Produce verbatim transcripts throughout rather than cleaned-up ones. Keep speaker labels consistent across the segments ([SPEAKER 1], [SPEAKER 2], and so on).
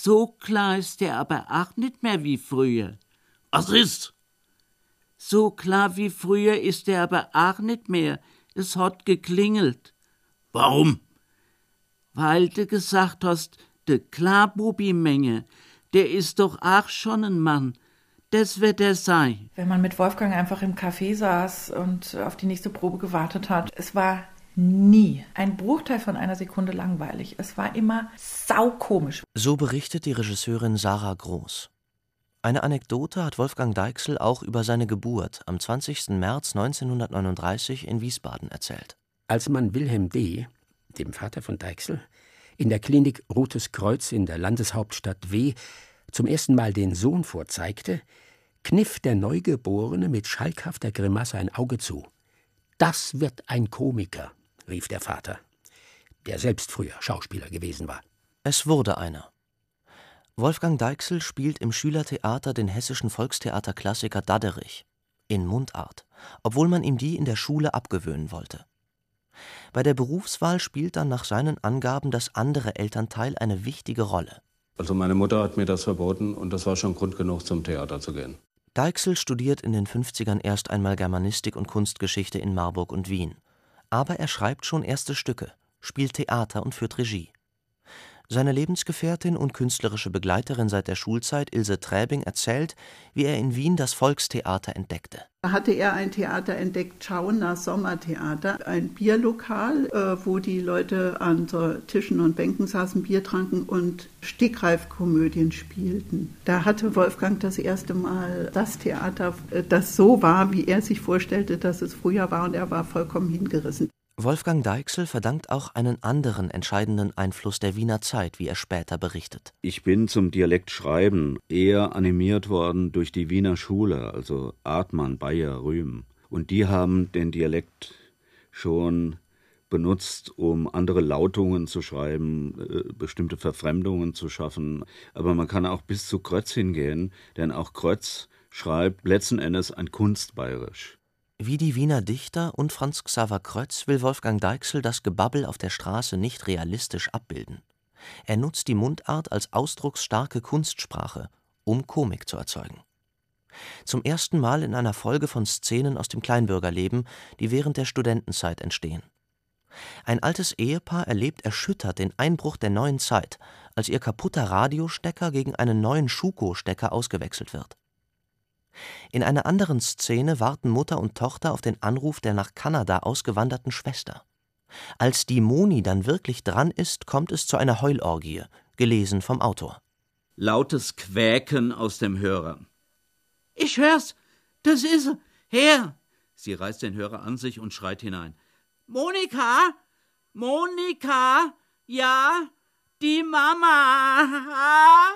[SPEAKER 1] So klar ist der aber auch nicht mehr wie früher.
[SPEAKER 2] Was ist?
[SPEAKER 1] So klar wie früher ist der aber auch nicht mehr. Es hat geklingelt.
[SPEAKER 2] Warum?
[SPEAKER 1] Weil du gesagt hast, de Klarbubi-Menge, der ist doch auch schon ein Mann. Das wird er sein.
[SPEAKER 3] Wenn man mit Wolfgang einfach im Café saß und auf die nächste Probe gewartet hat, es war nie ein Bruchteil von einer Sekunde langweilig. Es war immer saukomisch.
[SPEAKER 4] So berichtet die Regisseurin Sarah Groß. Eine Anekdote hat Wolfgang Deichsel auch über seine Geburt am zwanzigsten März neunzehnhundertneununddreißig in Wiesbaden erzählt.
[SPEAKER 5] Als man Wilhelm D., dem Vater von Deichsel, in der Klinik Rotes Kreuz in der Landeshauptstadt W. zum ersten Mal den Sohn vorzeigte, kniff der Neugeborene mit schalkhafter Grimasse ein Auge zu. »Das wird ein Komiker«, rief der Vater, der selbst früher Schauspieler gewesen war.
[SPEAKER 4] Es wurde einer. Wolfgang Deichsel spielt im Schülertheater den hessischen Volkstheaterklassiker Dadderich in Mundart, obwohl man ihm die in der Schule abgewöhnen wollte. Bei der Berufswahl spielt dann nach seinen Angaben das andere Elternteil eine wichtige Rolle.
[SPEAKER 6] Also meine Mutter hat mir das verboten und das war schon Grund genug, zum Theater zu gehen.
[SPEAKER 4] Deichsel studiert in den fünfzigern erst einmal Germanistik und Kunstgeschichte in Marburg und Wien. Aber er schreibt schon erste Stücke, spielt Theater und führt Regie. Seine Lebensgefährtin und künstlerische Begleiterin seit der Schulzeit, Ilse Träbing, erzählt, wie er in Wien das Volkstheater entdeckte.
[SPEAKER 7] Da hatte er ein Theater entdeckt, Schauner Sommertheater, ein Bierlokal, wo die Leute an so Tischen und Bänken saßen, Bier tranken und Stegreifkomödien spielten. Da hatte Wolfgang das erste Mal das Theater, das so war, wie er sich vorstellte, dass es früher war, und er war vollkommen hingerissen.
[SPEAKER 4] Wolfgang Deichsel verdankt auch einen anderen entscheidenden Einfluss der Wiener Zeit, wie er später berichtet.
[SPEAKER 8] Ich bin zum Dialektschreiben eher animiert worden durch die Wiener Schule, also Artmann, Bayer, Rühm. Und die haben den Dialekt schon benutzt, um andere Lautungen zu schreiben, äh, bestimmte Verfremdungen zu schaffen. Aber man kann auch bis zu Krötz hingehen, denn auch Krötz schreibt letzten Endes ein Kunstbayerisch.
[SPEAKER 4] Wie die Wiener Dichter und Franz Xaver Krötz will Wolfgang Deichsel das Gebabbel auf der Straße nicht realistisch abbilden. Er nutzt die Mundart als ausdrucksstarke Kunstsprache, um Komik zu erzeugen. Zum ersten Mal in einer Folge von Szenen aus dem Kleinbürgerleben, die während der Studentenzeit entstehen. Ein altes Ehepaar erlebt erschüttert den Einbruch der neuen Zeit, als ihr kaputter Radiostecker gegen einen neuen Schuko-Stecker ausgewechselt wird. In einer anderen Szene warten Mutter und Tochter auf den Anruf der nach Kanada ausgewanderten Schwester. Als die Moni dann wirklich dran ist, kommt es zu einer Heulorgie, gelesen vom Autor.
[SPEAKER 2] Lautes Quäken aus dem Hörer.
[SPEAKER 1] Ich hör's, das ist er, her!
[SPEAKER 2] Sie reißt den Hörer an sich und schreit hinein. Monika, Monika, ja, die Mama.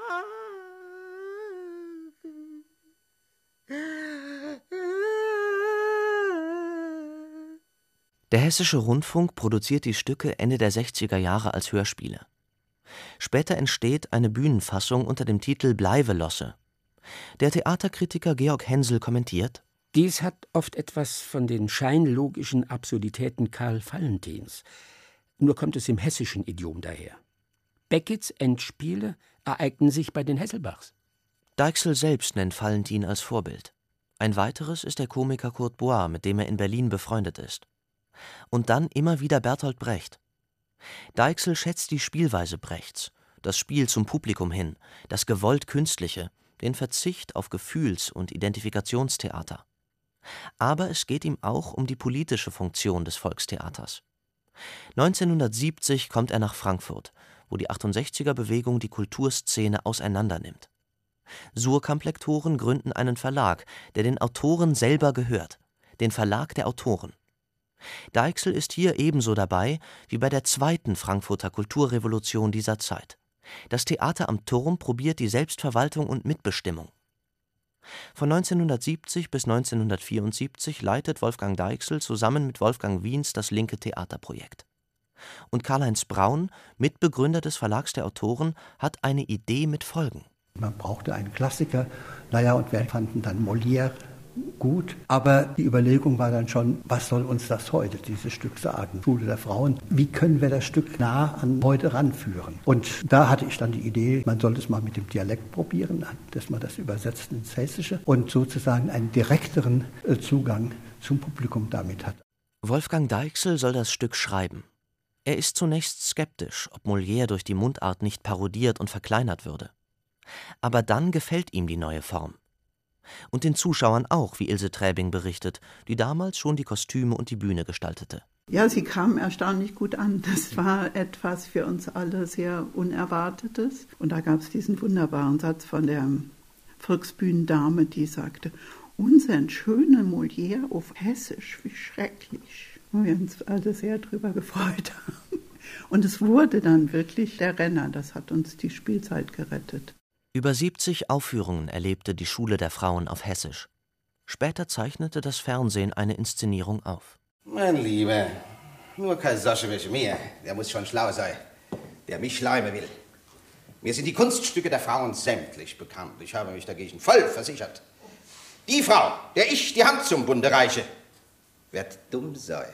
[SPEAKER 4] Der Hessische Rundfunk produziert die Stücke Ende der sechziger Jahre als Hörspiele. Später entsteht eine Bühnenfassung unter dem Titel Bleiwelosse. Der Theaterkritiker Georg Hensel kommentiert:
[SPEAKER 5] Dies hat oft etwas von den scheinlogischen Absurditäten Karl Valentins. Nur kommt es im hessischen Idiom daher. Beckets Endspiele ereignen sich bei den Hesselbachs.
[SPEAKER 4] Deichsel selbst nennt Valentin als Vorbild. Ein weiteres ist der Komiker Kurt Bois, mit dem er in Berlin befreundet ist. Und dann immer wieder Bertolt Brecht. Deichsel schätzt die Spielweise Brechts, das Spiel zum Publikum hin, das gewollt Künstliche, den Verzicht auf Gefühls- und Identifikationstheater. Aber es geht ihm auch um die politische Funktion des Volkstheaters. neunzehnhundertsiebzig kommt er nach Frankfurt, wo die achtundsechziger-Bewegung die Kulturszene auseinandernimmt. Suhrkamp-Lektoren gründen einen Verlag, der den Autoren selber gehört, den Verlag der Autoren. Deichsel ist hier ebenso dabei wie bei der zweiten Frankfurter Kulturrevolution dieser Zeit. Das Theater am Turm probiert die Selbstverwaltung und Mitbestimmung. Von neunzehnhundertsiebzig bis neunzehnhundertvierundsiebzig leitet Wolfgang Deichsel zusammen mit Wolfgang Wiens das linke Theaterprojekt. Und Karl-Heinz Braun, Mitbegründer des Verlags der Autoren, hat eine Idee mit Folgen.
[SPEAKER 9] Man brauchte einen Klassiker, naja, und wir fanden dann Molière gut, aber die Überlegung war dann schon, was soll uns das heute, dieses Stück sagen, Schule der Frauen, wie können wir das Stück nah an heute ranführen? Und da hatte ich dann die Idee, man sollte es mal mit dem Dialekt probieren, dass man das übersetzt ins Hessische und sozusagen einen direkteren Zugang zum Publikum damit hat.
[SPEAKER 4] Wolfgang Deichsel soll das Stück schreiben. Er ist zunächst skeptisch, ob Molière durch die Mundart nicht parodiert und verkleinert würde. Aber dann gefällt ihm die neue Form. Und den Zuschauern auch, wie Ilse Träbing berichtet, die damals schon die Kostüme und die Bühne gestaltete.
[SPEAKER 7] Ja, sie kamen erstaunlich gut an. Das war etwas für uns alle sehr Unerwartetes. Und da gab es diesen wunderbaren Satz von der Volksbühnendame, die sagte, unseren schönen Molière auf Hessisch, wie schrecklich. Und wir uns alle sehr drüber gefreut haben. Und es wurde dann wirklich der Renner, das hat uns die Spielzeit gerettet.
[SPEAKER 4] Über siebzig Aufführungen erlebte die Schule der Frauen auf Hessisch. Später zeichnete das Fernsehen eine Inszenierung auf.
[SPEAKER 10] Mein Lieber, nur kein Sascha wie mir, der muss schon schlau sein, der mich schleimen will. Mir sind die Kunststücke der Frauen sämtlich bekannt. Ich habe mich dagegen voll versichert. Die Frau, der ich die Hand zum Bunde reiche, wird dumm sein.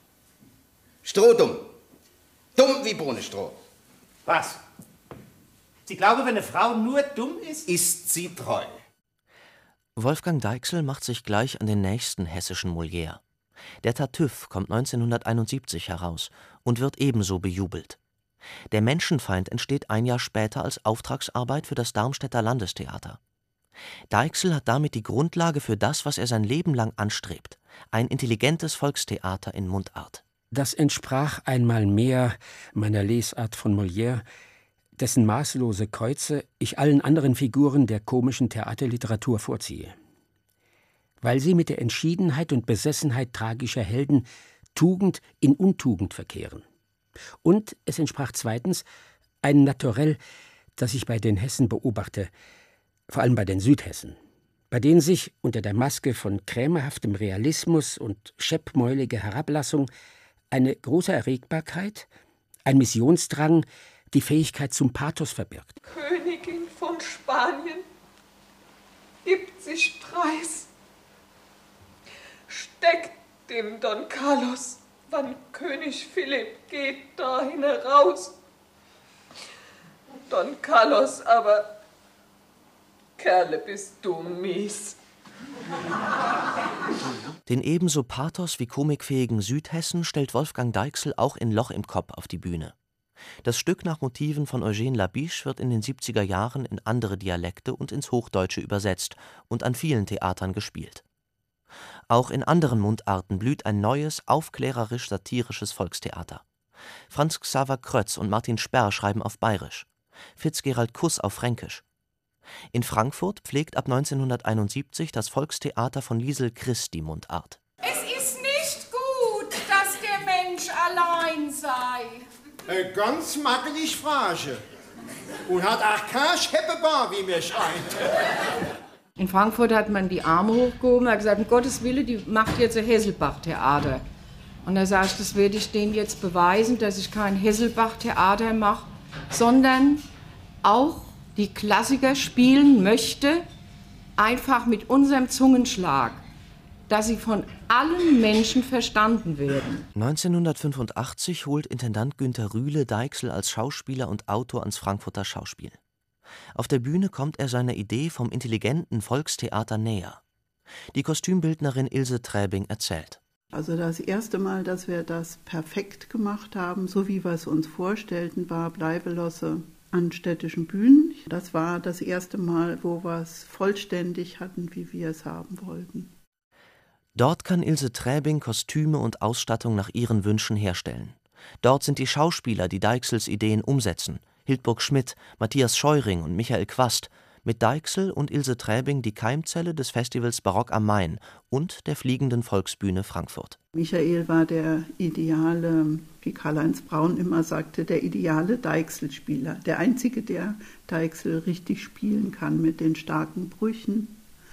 [SPEAKER 10] Strohdumm. Dumm wie Bohnenstroh.
[SPEAKER 11] Was? Sie glauben, wenn eine Frau nur dumm ist?
[SPEAKER 10] Ist sie treu.
[SPEAKER 4] Wolfgang Deichsel macht sich gleich an den nächsten hessischen Molière. Der Tartüff kommt neunzehnhunderteinundsiebzig heraus und wird ebenso bejubelt. Der Menschenfeind entsteht ein Jahr später als Auftragsarbeit für das Darmstädter Landestheater. Deichsel hat damit die Grundlage für das, was er sein Leben lang anstrebt: ein intelligentes Volkstheater in Mundart.
[SPEAKER 5] Das entsprach einmal mehr meiner Lesart von Molière, dessen maßlose Käuze ich allen anderen Figuren der komischen Theaterliteratur vorziehe. Weil sie mit der Entschiedenheit und Besessenheit tragischer Helden Tugend in Untugend verkehren. Und es entsprach zweitens einem Naturell, das ich bei den Hessen beobachte, vor allem bei den Südhessen, bei denen sich unter der Maske von krämerhaftem Realismus und scheppmäuliger Herablassung eine große Erregbarkeit, ein Missionsdrang, die Fähigkeit zum Pathos verbirgt.
[SPEAKER 12] Königin von Spanien gibt sich preis, steckt dem Don Carlos, wann König Philipp geht dahin heraus. Don Carlos aber, Kerle, bist du mies.
[SPEAKER 4] Den ebenso pathos- wie komikfähigen Südhessen stellt Wolfgang Deichsel auch in Loch im Kopf auf die Bühne. Das Stück nach Motiven von Eugène Labiche wird in den siebziger Jahren in andere Dialekte und ins Hochdeutsche übersetzt und an vielen Theatern gespielt. Auch in anderen Mundarten blüht ein neues, aufklärerisch-satirisches Volkstheater. Franz Xaver Krötz und Martin Sperr schreiben auf Bayerisch, Fitzgerald Kuss auf Fränkisch. In Frankfurt pflegt ab neunzehnhunderteinundsiebzig das Volkstheater von Liesel Christ die Mundart.
[SPEAKER 12] Es ist nicht gut, dass der Mensch allein sei.
[SPEAKER 13] Eine ganz magelig Frage. Und hat auch kein Scheppebar, wie mir scheint.
[SPEAKER 14] In Frankfurt hat man die Arme hochgehoben und hat gesagt, um Gottes Willen, die macht jetzt ein Hesselbach-Theater. Und da sage ich, das werde ich denen jetzt beweisen, dass ich kein Hesselbach-Theater mache, sondern auch die Klassiker spielen möchte, einfach mit unserem Zungenschlag, dass sie von allen Menschen verstanden werden.
[SPEAKER 4] neunzehnhundertfünfundachtzig holt Intendant Günter Rühle Deichsel als Schauspieler und Autor ans Frankfurter Schauspiel. Auf der Bühne kommt er seiner Idee vom intelligenten Volkstheater näher. Die Kostümbildnerin Ilse Träbing erzählt.
[SPEAKER 7] Also das erste Mal, dass wir das perfekt gemacht haben, so wie wir es uns vorstellten, war Bleibelosse an städtischen Bühnen. Das war das erste Mal, wo wir es vollständig hatten, wie wir es haben wollten.
[SPEAKER 4] Dort kann Ilse Träbing Kostüme und Ausstattung nach ihren Wünschen herstellen. Dort sind die Schauspieler, die Deichsels Ideen umsetzen. Hildburg Schmidt, Matthias Scheuring und Michael Quast. Mit Deichsel und Ilse Träbing die Keimzelle des Festivals Barock am Main und der Fliegenden Volksbühne Frankfurt.
[SPEAKER 7] Michael war der ideale, wie Karl-Heinz Braun immer sagte, der ideale Deichselspieler. Der einzige, der Deichsel richtig spielen kann mit den starken Brüchen.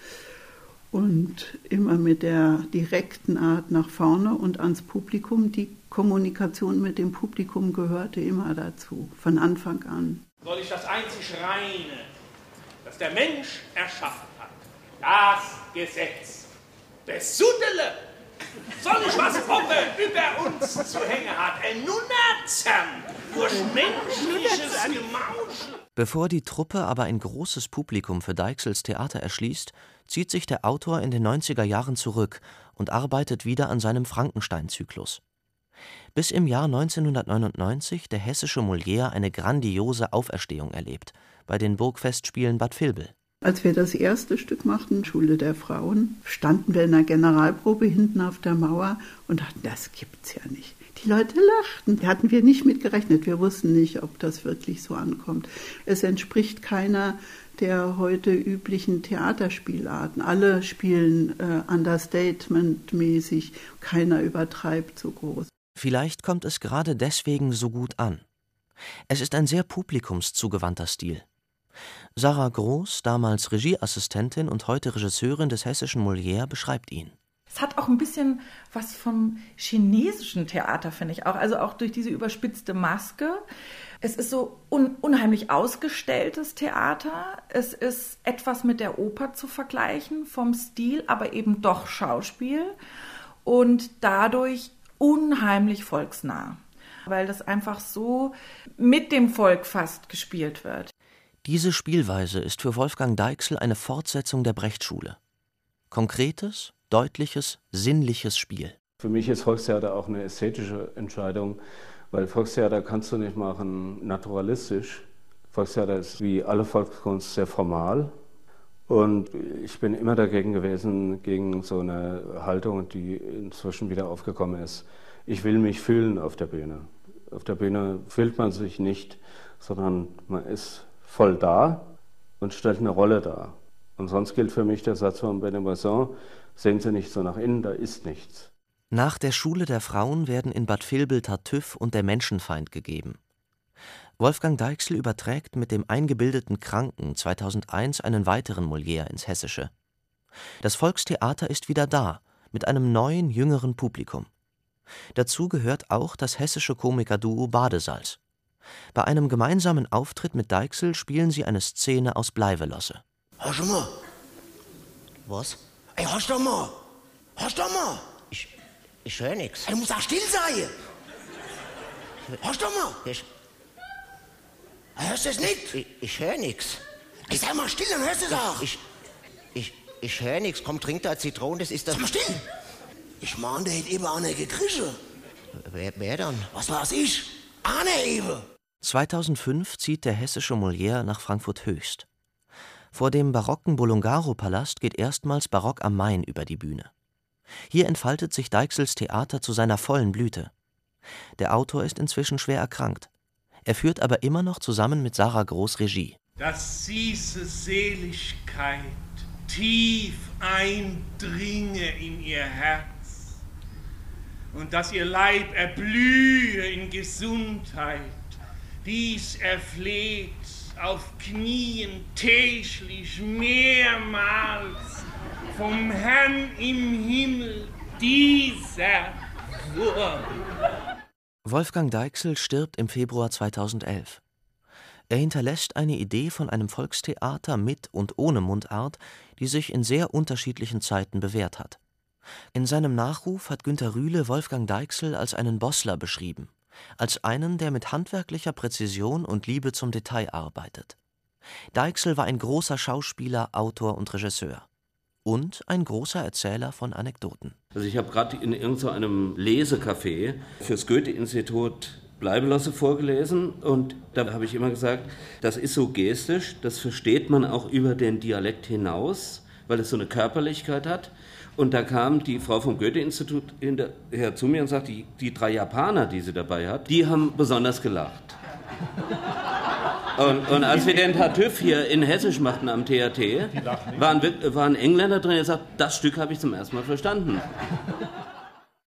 [SPEAKER 7] Und immer mit der direkten Art nach vorne und ans Publikum. Die Kommunikation mit dem Publikum gehörte immer dazu, von Anfang an.
[SPEAKER 11] Soll ich das einzig Reine, das der Mensch erschaffen hat, das Gesetz,
[SPEAKER 15] Besudele! Soll ich was Puppe über uns zu hängen hat? Ein Nunnerzern durch menschliches Gemauschel.
[SPEAKER 4] Bevor die Truppe aber ein großes Publikum für Deichsels Theater erschließt, zieht sich der Autor in den neunziger Jahren zurück und arbeitet wieder an seinem Frankenstein-Zyklus. Bis im Jahr neunzehnhundertneunundneunzig der hessische Molière eine grandiose Auferstehung erlebt, bei den Burgfestspielen Bad Vilbel.
[SPEAKER 7] Als wir das erste Stück machten, Schule der Frauen, standen wir in der Generalprobe hinten auf der Mauer und dachten, das gibt's ja nicht. Die Leute lachten. Da hatten wir nicht mit gerechnet. Wir wussten nicht, ob das wirklich so ankommt. Es entspricht keiner der heute üblichen Theaterspielarten. Alle spielen äh, understatement-mäßig. Keiner übertreibt so groß.
[SPEAKER 4] Vielleicht kommt es gerade deswegen so gut an. Es ist ein sehr publikumszugewandter Stil. Sarah Groß, damals Regieassistentin und heute Regisseurin des hessischen Molière, beschreibt ihn.
[SPEAKER 3] Es hat auch ein bisschen was vom chinesischen Theater, finde ich auch. Also auch durch diese überspitzte Maske. Es ist so un- unheimlich ausgestelltes Theater. Es ist etwas mit der Oper zu vergleichen vom Stil, aber eben doch Schauspiel. Und dadurch unheimlich volksnah. Weil das einfach so mit dem Volk fast gespielt wird.
[SPEAKER 4] Diese Spielweise ist für Wolfgang Deichsel eine Fortsetzung der Brecht-Schule. Konkretes, deutliches, sinnliches Spiel.
[SPEAKER 6] Für mich ist Volkstheater auch eine ästhetische Entscheidung, weil Volkstheater kannst du nicht machen naturalistisch. Volkstheater ist wie alle Volkskunst sehr formal. Und ich bin immer dagegen gewesen, gegen so eine Haltung, die inzwischen wieder aufgekommen ist. Ich will mich fühlen auf der Bühne. Auf der Bühne fühlt man sich nicht, sondern man ist voll da und stellt eine Rolle dar. Und sonst gilt für mich der Satz von Benno Besson, sehen Sie nicht so nach innen, da ist nichts.
[SPEAKER 4] Nach der Schule der Frauen werden in Bad Vilbel Tartüff und der Menschenfeind gegeben. Wolfgang Deichsel überträgt mit dem eingebildeten Kranken zweitausendeins einen weiteren Molière ins Hessische. Das Volkstheater ist wieder da, mit einem neuen, jüngeren Publikum. Dazu gehört auch das hessische Komikerduo Badesalz. Bei einem gemeinsamen Auftritt mit Deichsel spielen sie eine Szene aus Bleivelosse.
[SPEAKER 16] Hörst du mal?
[SPEAKER 4] Was?
[SPEAKER 16] Ey, hörst du mal? Hörst du mal?
[SPEAKER 4] Ich, ich höre nix.
[SPEAKER 16] Ey, du musst auch still sein. Hörst du mal?
[SPEAKER 4] Ich,
[SPEAKER 16] hörst du es nicht?
[SPEAKER 4] Ich, ich höre nix.
[SPEAKER 16] Ey, sei mal still, dann hörst du es auch.
[SPEAKER 4] Ich, ich, ich höre nix. Komm, trink da Zitronen, das ist das...
[SPEAKER 16] Sag mal still. Ich meine, der hätte eben Anne gekriegt.
[SPEAKER 4] Wer, wer dann?
[SPEAKER 16] Was weiß ich? Anne eben.
[SPEAKER 4] zweitausendfünf zieht der hessische Molière nach Frankfurt-Höchst. Vor dem barocken Bolongaro-Palast geht erstmals Barock am Main über die Bühne. Hier entfaltet sich Deichsels Theater zu seiner vollen Blüte. Der Autor ist inzwischen schwer erkrankt. Er führt aber immer noch zusammen mit Sarah Groß Regie.
[SPEAKER 15] Dass süße Seligkeit tief eindringe in ihr Herz und dass ihr Leib erblühe in Gesundheit, dies erfleht auf Knien täglich mehrmals vom Herrn im Himmel dieser Wurm.
[SPEAKER 4] Wolfgang Deichsel stirbt im Februar zweitausendelf. Er hinterlässt eine Idee von einem Volkstheater mit und ohne Mundart, die sich in sehr unterschiedlichen Zeiten bewährt hat. In seinem Nachruf hat Günter Rühle Wolfgang Deichsel als einen Bossler beschrieben, als einen, der mit handwerklicher Präzision und Liebe zum Detail arbeitet. Deichsel war ein großer Schauspieler, Autor und Regisseur. Und ein großer Erzähler von Anekdoten.
[SPEAKER 8] Also ich habe gerade in irgendeinem Lesecafé fürs Goethe-Institut Bleibelosse vorgelesen und da habe ich immer gesagt, das ist so gestisch, das versteht man auch über den Dialekt hinaus, weil es so eine Körperlichkeit hat. Und da kam die Frau vom Goethe-Institut hinterher zu mir und sagte, die, die drei Japaner, die sie dabei hat, die haben besonders gelacht. Und, und als wir den Tartüff hier in Hessisch machten am T H T, waren, waren Engländer drin, die sagten, das Stück habe ich zum ersten Mal verstanden.